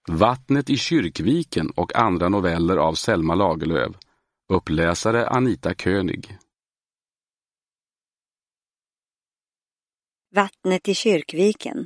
Vattnet i Kyrkviken och andra noveller av Selma Lagerlöf. Uppläsare Anita König. Vattnet i Kyrkviken.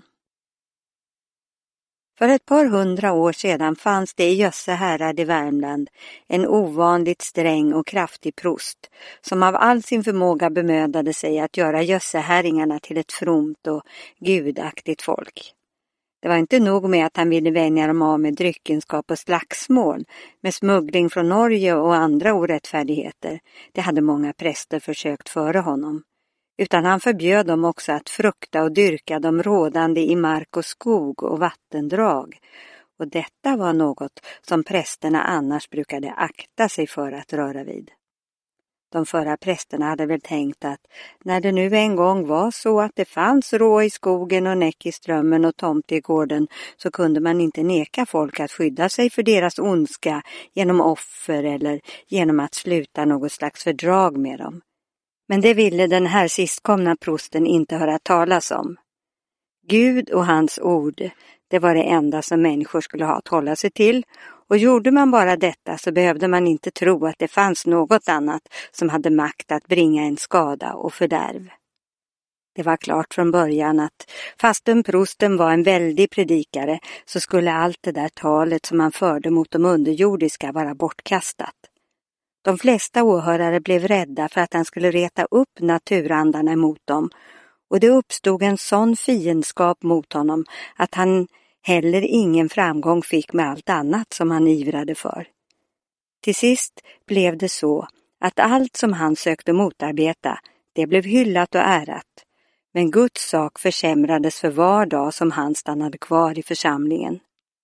För ett par 100 år sedan fanns det i Jösse härad i Värmland en ovanligt sträng och kraftig prost som av all sin förmåga bemödade sig att göra jössehäringarna till ett fromt och gudaktigt folk. Det var inte nog med att han ville vänja dem av med dryckenskap och slagsmål, med smuggling från Norge och andra orättfärdigheter. Det hade många präster försökt före honom. Utan han förbjöd dem också att frukta och dyrka de rådande i mark och skog och vattendrag. Och detta var något som prästerna annars brukade akta sig för att röra vid. De förra prästerna hade väl tänkt att när det nu en gång var så att det fanns rå i skogen och näck i strömmen och tomt i gården, så kunde man inte neka folk att skydda sig för deras ondska genom offer eller genom att sluta något slags fördrag med dem. Men det ville den här sistkomna prosten inte höra talas om. Gud och hans ord, det var det enda som människor skulle ha att hålla sig till, och gjorde man bara detta så behövde man inte tro att det fanns något annat som hade makt att bringa en skada och fördärv. Det var klart från början att fastän prosten var en väldig predikare så skulle allt det där talet som han förde mot de underjordiska vara bortkastat. De flesta åhörare blev rädda för att han skulle reta upp naturandarna mot dem, och det uppstod en sån fiendskap mot honom att han heller ingen framgång fick med allt annat som han ivrade för. Till sist blev det så att allt som han sökte motarbeta, det blev hyllat och ärat, men Guds sak försämrades för var dag som han stannade kvar i församlingen.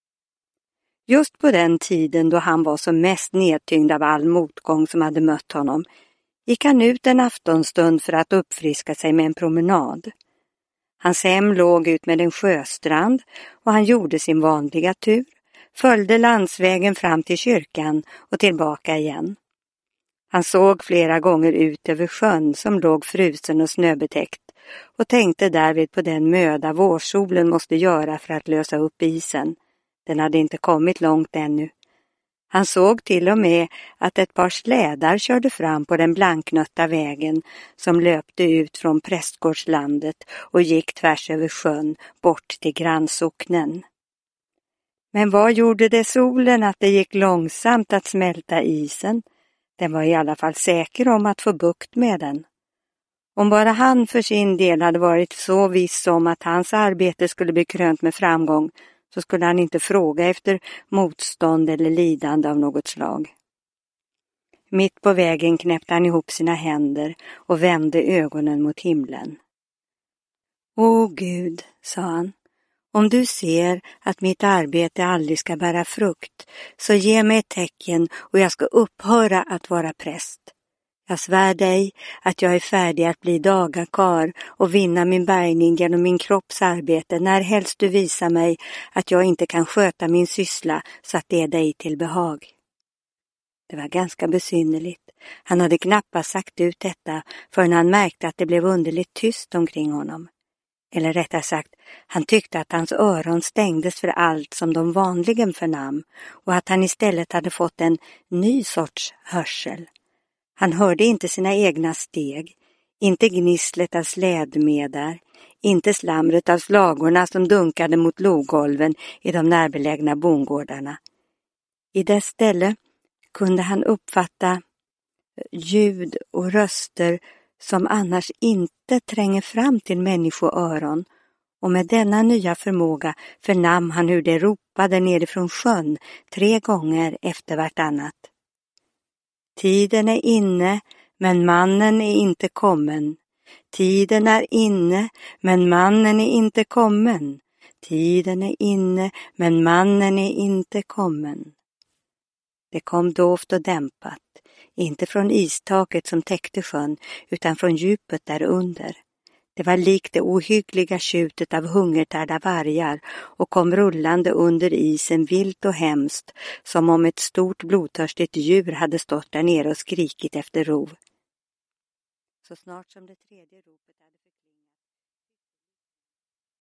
Just på den tiden då han var som mest nedtyngd av all motgång som hade mött honom, gick han ut en aftonstund för att uppfriska sig med en promenad. Hans hem låg ut med en sjöstrand och han gjorde sin vanliga tur, följde landsvägen fram till kyrkan och tillbaka igen. Han såg flera gånger ut över sjön som låg frusen och snöbetäckt och tänkte därvid på den möda vårsolen måste göra för att lösa upp isen. Den hade inte kommit långt ännu. Han såg till och med att ett par slädar körde fram på den blanknötta vägen som löpte ut från prästgårdslandet och gick tvärs över sjön bort till grannsocknen. Men vad gjorde det solen att det gick långsamt att smälta isen? Den var i alla fall säker om att få bukt med den. Om bara han för sin del hade varit så viss om att hans arbete skulle bli krönt med framgång, så skulle han inte fråga efter motstånd eller lidande av något slag. Mitt på vägen knäppte han ihop sina händer och vände ögonen mot himlen. Åh Gud, sa han, om du ser att mitt arbete aldrig ska bära frukt, så ge mig ett tecken och jag ska upphöra att vara präst. Jag svär dig att jag är färdig att bli dagakar och vinna min bärgning genom min kropps arbete när helst du visar mig att jag inte kan sköta min syssla så att det är dig till behag. Det var ganska besynnerligt. Han hade knappast sagt ut detta förrän han märkte att det blev underligt tyst omkring honom. Eller rättare sagt, han tyckte att hans öron stängdes för allt som de vanligen förnam och att han istället hade fått en ny sorts hörsel. Han hörde inte sina egna steg, inte gnisslet av slädmedar, inte slamret av slagorna som dunkade mot logolven i de närbelägna bondgårdarna. I dess ställe kunde han uppfatta ljud och röster som annars inte tränger fram till människoöron, och med denna nya förmåga förnam han hur det ropade nerifrån sjön 3 gånger efter vartannat. Tiden är inne, men mannen är inte kommen. Tiden är inne, men mannen är inte kommen. Tiden är inne, men mannen är inte kommen. Det kom dovt och dämpat, inte från istaket som täckte sjön, utan från djupet där under. Det var likt det ohyggliga tjutet av hungertärda vargar och kom rullande under isen vilt och hemskt, som om ett stort blodtörstigt djur hade stått där nere och skrikit efter rov. Så snart som det tredje ropet hade